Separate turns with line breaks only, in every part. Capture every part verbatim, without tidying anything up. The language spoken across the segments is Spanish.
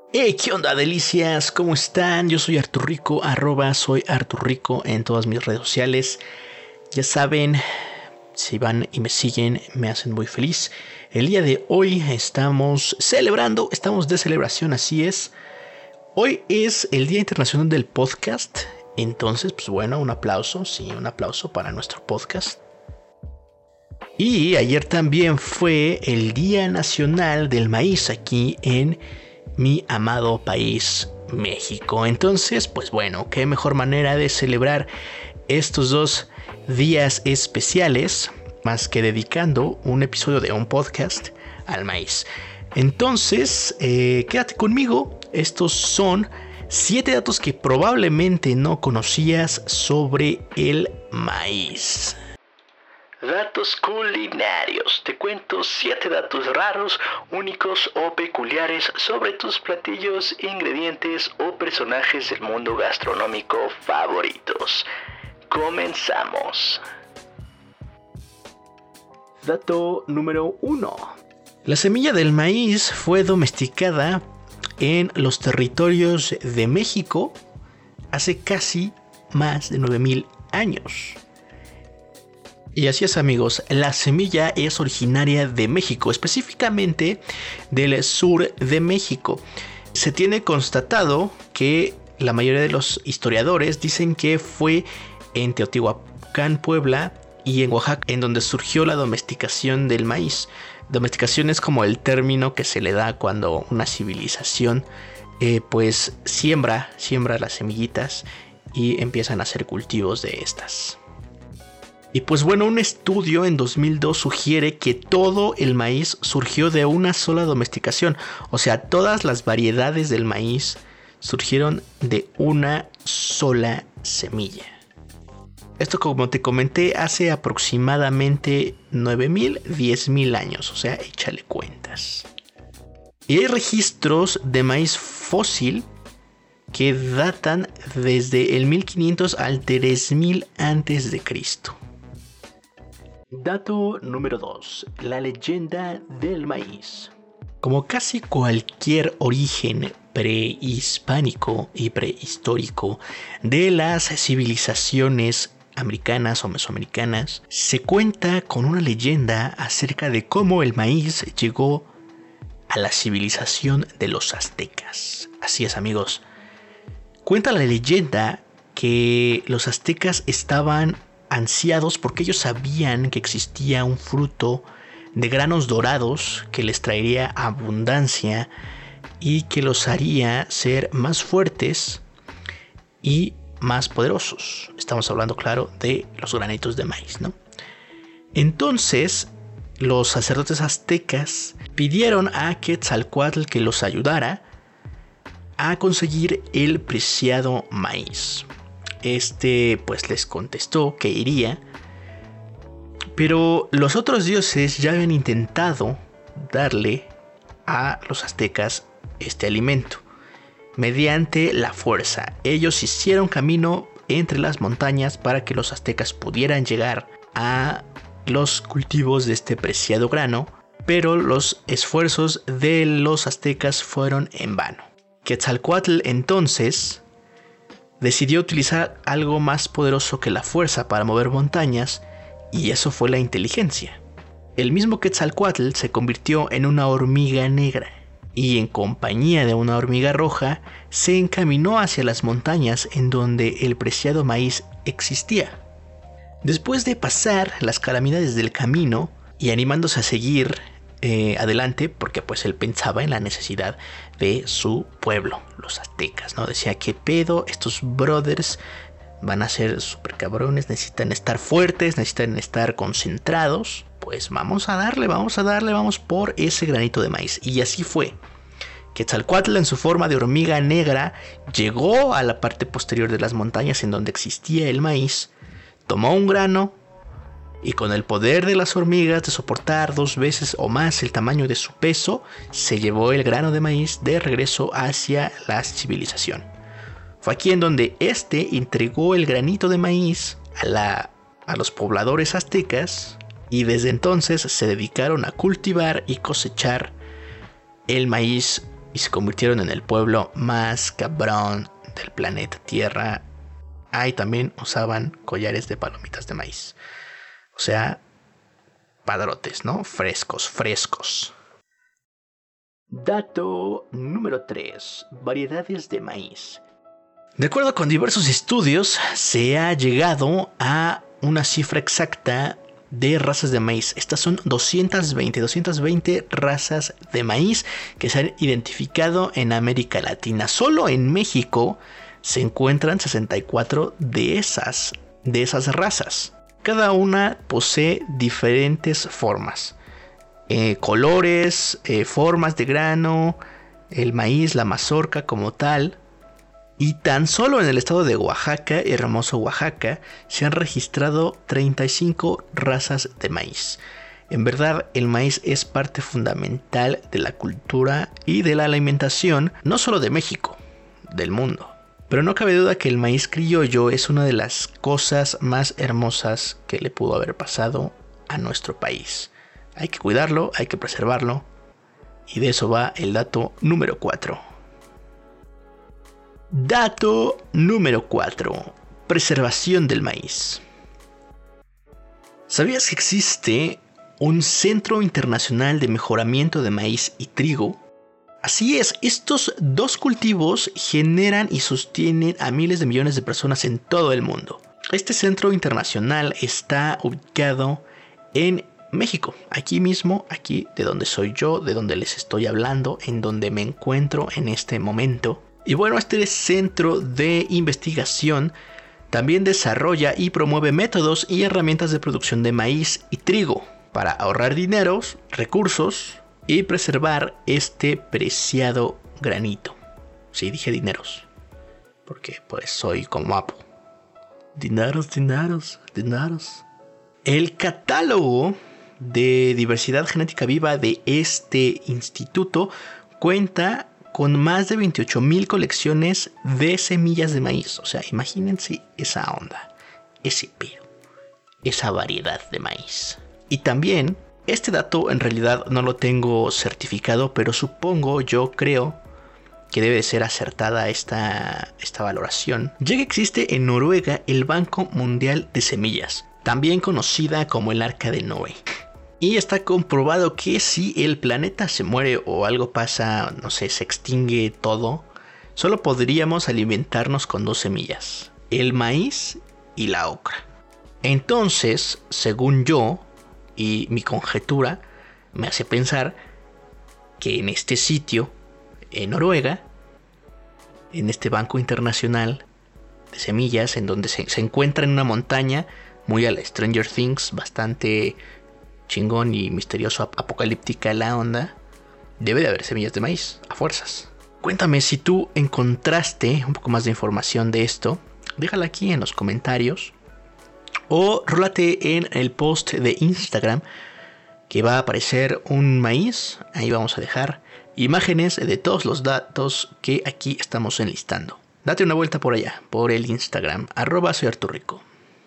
Hey, ¿qué onda, delicias? ¿Cómo están? Yo soy Artur Rico, arroba soy Artur Rico en todas mis redes sociales. Ya saben, si van y me siguen, me hacen muy feliz. El día de hoy estamos celebrando, estamos de celebración, así es. Hoy es el Día Internacional del Podcast. Entonces, pues bueno, un aplauso, sí, un aplauso para nuestro podcast. Y ayer también fue el Día Nacional del Maíz aquí en mi amado país México. Entonces, pues bueno, qué mejor manera de celebrar estos dos días especiales más que dedicando un episodio de un podcast al maíz. Entonces, eh, quédate conmigo. Estos son siete datos que probablemente no conocías sobre el maíz. Datos culinarios. Te cuento siete datos raros, únicos o peculiares sobre tus platillos, ingredientes o personajes del mundo gastronómico favoritos. Comenzamos. Dato número uno. La semilla del maíz fue domesticada en los territorios de México hace casi más de nueve mil años. Y así es, amigos, la semilla es originaria de México, específicamente del sur de México. Se tiene constatado que la mayoría de los historiadores dicen que fue en Teotihuacán, Puebla y en Oaxaca en donde surgió la domesticación del maíz. Domesticación es como el término que se le da cuando una civilización eh, pues siembra, siembra las semillitas y empiezan a hacer cultivos de estas. Y pues bueno, un estudio en dos mil dos sugiere que todo el maíz surgió de una sola domesticación. O sea, todas las variedades del maíz surgieron de una sola semilla. Esto, como te comenté, hace aproximadamente nueve mil, diez mil años. O sea, échale cuentas. Y hay registros de maíz fósil que datan desde el mil quinientos al tres mil antes de Cristo. Dato número dos. La leyenda del maíz. Como casi cualquier origen prehispánico y prehistórico de las civilizaciones americanas o mesoamericanas, se cuenta con una leyenda acerca de cómo el maíz llegó a la civilización de los aztecas. Así es, amigos. Cuenta la leyenda que los aztecas estaban ansiados porque ellos sabían que existía un fruto de granos dorados que les traería abundancia y que los haría ser más fuertes y más poderosos. Estamos hablando, claro, de los granitos de maíz, ¿no? Entonces, los sacerdotes aztecas pidieron a Quetzalcóatl que los ayudara a conseguir el preciado maíz. Este pues les contestó que iría, pero los otros dioses ya habían intentado darle a los aztecas este alimento mediante la fuerza. Ellos hicieron camino entre las montañas para que los aztecas pudieran llegar a los cultivos de este preciado grano, pero los esfuerzos de los aztecas fueron en vano. Quetzalcóatl entonces decidió utilizar algo más poderoso que la fuerza para mover montañas, y eso fue la inteligencia. El mismo Quetzalcóatl se convirtió en una hormiga negra y en compañía de una hormiga roja se encaminó hacia las montañas en donde el preciado maíz existía. Después de pasar las calamidades del camino y animándose a seguir Eh, adelante, porque pues él pensaba en la necesidad de su pueblo, los aztecas, ¿no? Decía, ¿qué pedo? Estos brothers van a ser súper cabrones, necesitan estar fuertes, necesitan estar concentrados. Pues vamos a darle, vamos a darle, vamos por ese granito de maíz. Y así fue. Quetzalcóatl, en su forma de hormiga negra, llegó a la parte posterior de las montañas en donde existía el maíz, tomó un grano, y con el poder de las hormigas de soportar dos veces o más el tamaño de su peso, se llevó el grano de maíz de regreso hacia la civilización. Fue aquí en donde este entregó el granito de maíz a, la, a los pobladores aztecas, y desde entonces se dedicaron a cultivar y cosechar el maíz y se convirtieron en el pueblo más cabrón del planeta Tierra. Ah, y también usaban collares de palomitas de maíz. O sea, padrotes, ¿no? Frescos, frescos. Dato número tres. Variedades de maíz. De acuerdo con diversos estudios, se ha llegado a una cifra exacta de razas de maíz. Estas son doscientas veinte razas de maíz que se han identificado en América Latina. Solo en México se encuentran sesenta y cuatro de esas, de esas razas. Cada una posee diferentes formas, eh, colores, eh, formas de grano, el maíz, la mazorca como tal. Y tan solo en el estado de Oaxaca, hermoso Oaxaca, se han registrado treinta y cinco razas de maíz. En verdad, el maíz es parte fundamental de la cultura y de la alimentación, no solo de México, del mundo. Pero no cabe duda que el maíz criollo es una de las cosas más hermosas que le pudo haber pasado a nuestro país. Hay que cuidarlo, hay que preservarlo. Y de eso va el dato número cuatro. Dato número cuatro. Preservación del maíz. ¿Sabías que existe un Centro Internacional de Mejoramiento de Maíz y Trigo? Así es, estos dos cultivos generan y sostienen a miles de millones de personas en todo el mundo. Este centro internacional está ubicado en México, aquí mismo, aquí de donde soy yo, de donde les estoy hablando, en donde me encuentro en este momento. Y bueno, este centro de investigación también desarrolla y promueve métodos y herramientas de producción de maíz y trigo para ahorrar dineros, recursos y preservar este preciado granito. Sí, dije dineros, porque pues soy como Apo. Dineros, dineros, dineros. El catálogo de diversidad genética viva de este instituto cuenta con más de veintiocho mil colecciones de semillas de maíz. O sea, imagínense esa onda, ese pedo, esa variedad de maíz. Y también, este dato en realidad no lo tengo certificado, pero supongo, yo creo que debe de ser acertada esta, esta valoración, ya que existe en Noruega el Banco Mundial de Semillas, también conocida como el Arca de Noé. Y está comprobado que si el planeta se muere o algo pasa, no sé, se extingue todo, solo podríamos alimentarnos con dos semillas, el maíz y la ocra. Entonces, según yo y mi conjetura, me hace pensar que en este sitio, en Noruega, en este banco internacional de semillas, en donde se, se encuentra en una montaña, muy a la Stranger Things, bastante chingón y misterioso, apocalíptica la onda, debe de haber semillas de maíz, a fuerzas. Cuéntame si tú encontraste un poco más de información de esto, déjala aquí en los comentarios, o rólate en el post de Instagram, que va a aparecer un maíz. Ahí vamos a dejar imágenes de todos los datos que aquí estamos enlistando. Date una vuelta por allá, por el Instagram, arroba soy Arturrico.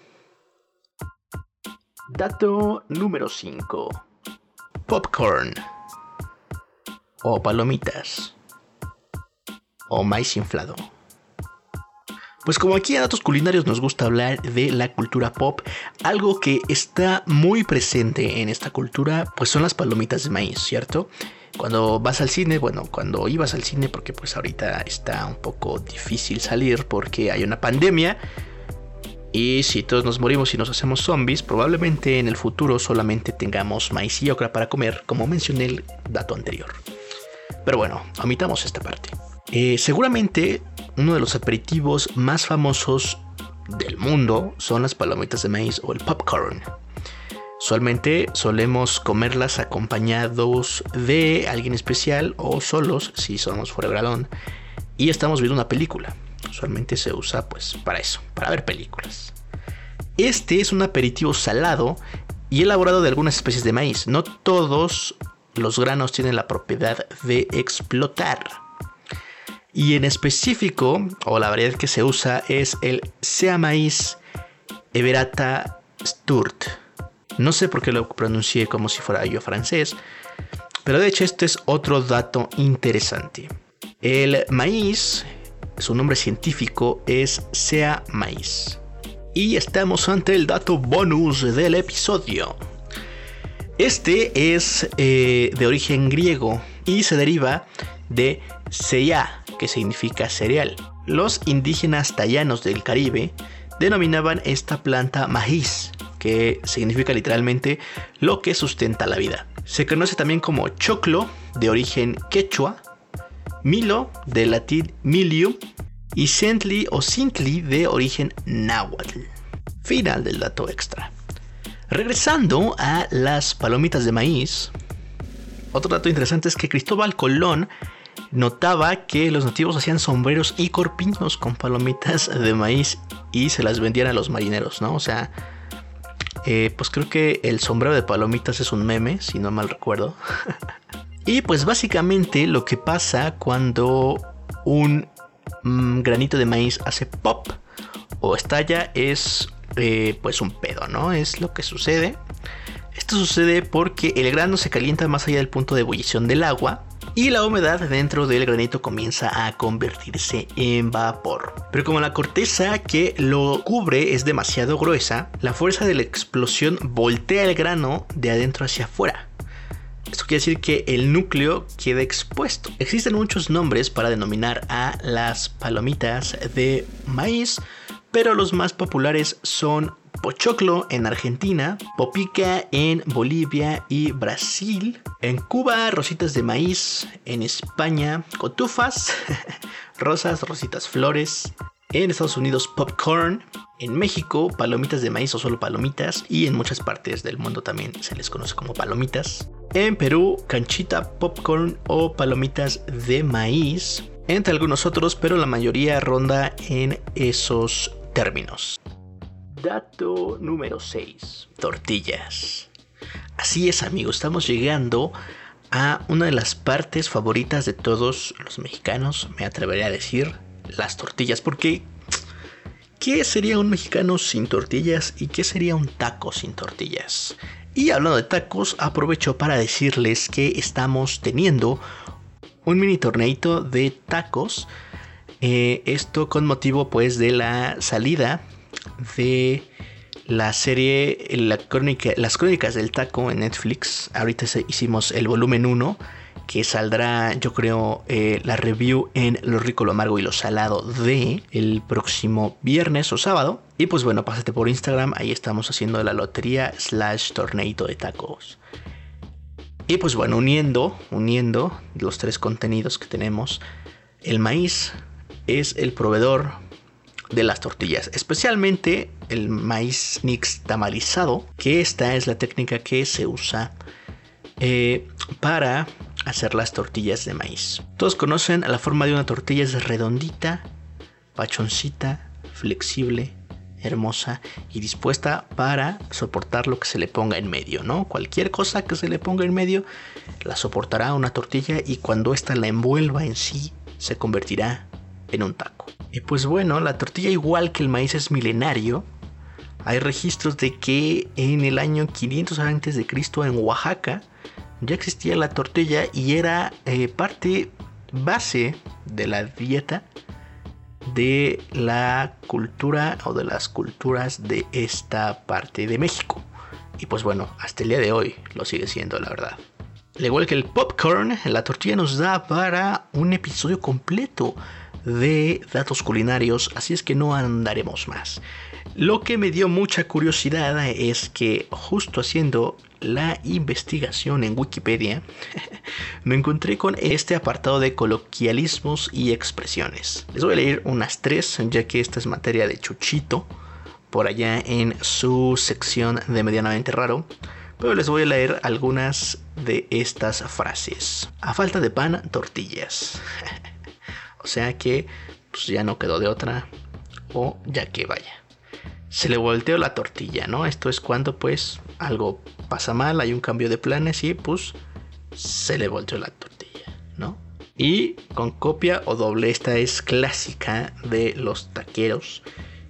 Dato número cinco. Popcorn. O palomitas. O maíz inflado. Pues como aquí a Datos Culinarios nos gusta hablar de la cultura pop, algo que está muy presente en esta cultura, pues son las palomitas de maíz, ¿cierto? Cuando vas al cine, bueno, cuando ibas al cine, porque pues ahorita está un poco difícil salir porque hay una pandemia. Y si todos nos morimos y nos hacemos zombies, probablemente en el futuro solamente tengamos maíz y ocra para comer, como mencioné el dato anterior. Pero bueno, omitamos esta parte. Eh, seguramente uno de los aperitivos más famosos del mundo son las palomitas de maíz o el popcorn. Usualmente solemos comerlas acompañados de alguien especial o solos si somos fuera de gradón y estamos viendo una película. Usualmente se usa pues para eso, para ver películas. Este es un aperitivo salado y elaborado de algunas especies de maíz. No todos los granos tienen la propiedad de explotar. Y en específico, o la variedad que se usa es el Sea Maíz Everata Sturt. No sé por qué lo pronuncié como si fuera yo francés, Pero de hecho este es otro dato interesante. El maíz, su nombre científico es Sea maíz. Y estamos ante el dato bonus del episodio. Este es eh, de origen griego y se deriva de seia, que significa cereal. Los indígenas tayanos del Caribe denominaban esta planta maíz, que significa literalmente lo que sustenta la vida. Se conoce también como choclo, de origen quechua, milo, de latín milium, y centli o cintli, de origen náhuatl. Final del dato extra. Regresando a las palomitas de maíz, otro dato interesante es que Cristóbal Colón notaba que los nativos hacían sombreros y corpiños con palomitas de maíz y se las vendían a los marineros, ¿no? O sea, eh, pues creo que el sombrero de palomitas es un meme, si no mal recuerdo. Y pues básicamente lo que pasa cuando un mm, granito de maíz hace pop o estalla es eh, pues un pedo, ¿no? Es lo que sucede. Esto sucede porque el grano se calienta más allá del punto de ebullición del agua y la humedad dentro del granito comienza a convertirse en vapor. Pero como la corteza que lo cubre es demasiado gruesa, la fuerza de la explosión voltea el grano de adentro hacia afuera. Esto quiere decir que el núcleo queda expuesto. Existen muchos nombres para denominar a las palomitas de maíz, pero los más populares son pochoclo en Argentina, popica en Bolivia y Brasil, en Cuba rositas de maíz, en España cotufas, rosas, rositas, flores, en Estados Unidos popcorn, en México palomitas de maíz o solo palomitas y en muchas partes del mundo también se les conoce como palomitas. En Perú canchita, popcorn o palomitas de maíz, entre algunos otros, pero la mayoría ronda en esos términos. Dato número seis. Tortillas. Así es, amigos, estamos llegando a una de las partes favoritas de todos los mexicanos, me atrevería a decir, las tortillas, porque ¿qué sería un mexicano sin tortillas y qué sería un taco sin tortillas? Y hablando de tacos, aprovecho para decirles que estamos teniendo un mini torneito de tacos, eh, esto con motivo pues de la salida de la serie la crónica, Las Crónicas del Taco en Netflix. Ahorita hicimos el volumen uno, que saldrá, yo creo, eh, la review en Lo Rico, Lo Amargo y Lo Salado de el próximo viernes o sábado. Y pues bueno, pásate por Instagram, ahí estamos haciendo la lotería slash torneito de tacos. Y pues bueno, uniendo, uniendo los tres contenidos que tenemos, el maíz es el proveedor de las tortillas, especialmente el maíz nixtamalizado, que esta es la técnica que se usa eh, para hacer las tortillas de maíz. Todos conocen la forma de una tortilla, es redondita, pachoncita, flexible, hermosa y dispuesta para soportar lo que se le ponga en medio, ¿no? Cualquier cosa que se le ponga en medio la soportará una tortilla y cuando ésta la envuelva en sí se convertirá en un taco. Y pues bueno, la tortilla, igual que el maíz, es milenario. Hay registros de que en el año quinientos antes de Cristo en Oaxaca ya existía la tortilla y era eh, parte base de la dieta de la cultura o de las culturas de esta parte de México. Y pues bueno, hasta el día de hoy lo sigue siendo, la verdad. Al igual que el popcorn, la tortilla nos da para un episodio completo de datos culinarios, así es que no andaremos más. Lo que me dio mucha curiosidad es que justo haciendo la investigación en Wikipedia me encontré con este apartado de coloquialismos y expresiones. Les voy a leer unas tres, ya que esta es materia de Chuchito por allá en su sección de Medianamente Raro, pero les voy a leer algunas de estas frases. A falta de pan, tortillas. O sea que pues ya no quedó de otra, o ya que vaya. Se le volteó la tortilla, ¿no? Esto es cuando pues algo pasa mal, hay un cambio de planes y pues se le volteó la tortilla, ¿no? Y con copia o doble, esta es clásica de los taqueros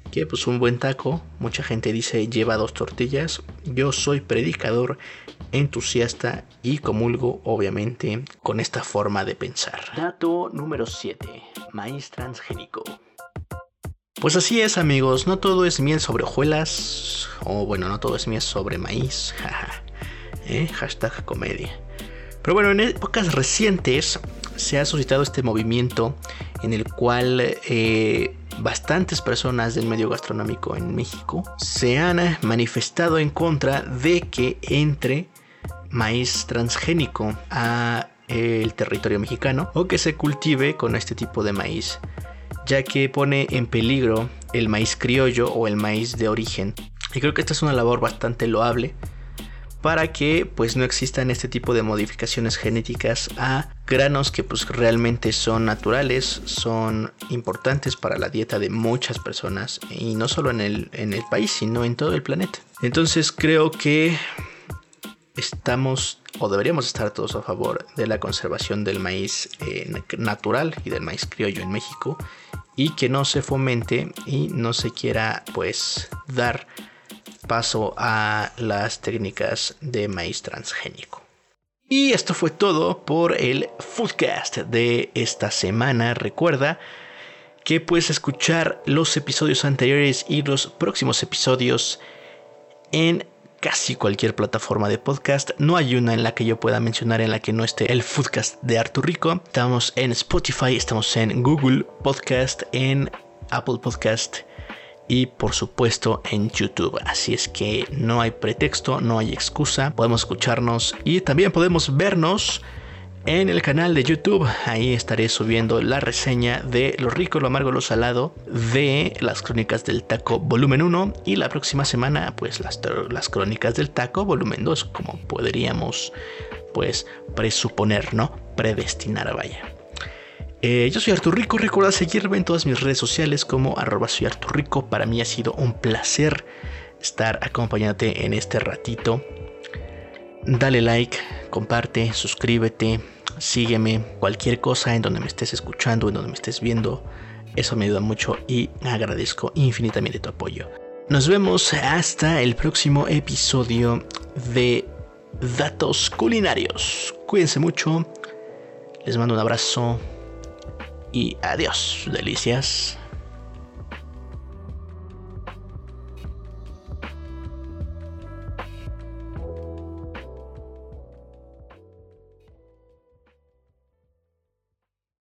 que pues un buen taco, mucha gente dice lleva dos tortillas. Yo soy predicador, entusiasta y comulgo obviamente con esta forma de pensar. Dato número siete. Maíz transgénico. Pues así es, amigos, no todo es miel sobre hojuelas, o bueno, no todo es miel sobre maíz, jaja, ¿eh? Hashtag comedia. Pero bueno, en épocas recientes se ha suscitado este movimiento en el cual eh, bastantes personas del medio gastronómico en México se han manifestado en contra de que entre maíz transgénico a el territorio mexicano o que se cultive con este tipo de maíz, ya que pone en peligro el maíz criollo o el maíz de origen. Y creo que esta es una labor bastante loable para que pues no existan este tipo de modificaciones genéticas a granos que pues realmente son naturales, son importantes para la dieta de muchas personas, y no solo en el, en el país, sino en todo el planeta. Entonces creo que estamos o deberíamos estar todos a favor de la conservación del maíz eh, natural y del maíz criollo en México, y que no se fomente y no se quiera pues dar paso a las técnicas de maíz transgénico. Y esto fue todo por el Foodcast de esta semana. Recuerda que puedes escuchar los episodios anteriores y los próximos episodios en casi cualquier plataforma de podcast. No hay una en la que yo pueda mencionar en la que no esté el Foodcast de Artur Rico. Estamos en Spotify, estamos en Google Podcast, en Apple Podcast y por supuesto en YouTube. Así es que no hay pretexto, no hay excusa. Podemos escucharnos y también podemos vernos en el canal de YouTube. Ahí estaré subiendo la reseña de Lo Rico, Lo Amargo, Lo Salado de las Crónicas del Taco volumen uno, y la próxima semana pues las, las Crónicas del Taco volumen dos, como podríamos pues presuponer, ¿no? Predestinar, vaya. Eh, yo soy Artur Rico. Recuerda seguirme en todas mis redes sociales como arroba soy Artur Rico. Para mí ha sido un placer estar acompañándote en este ratito. Dale like, comparte, suscríbete, sígueme, cualquier cosa en donde me estés escuchando, en donde me estés viendo, eso me ayuda mucho y agradezco infinitamente tu apoyo. Nos vemos hasta el próximo episodio de Datos Culinarios. Cuídense mucho, les mando un abrazo y adiós, delicias.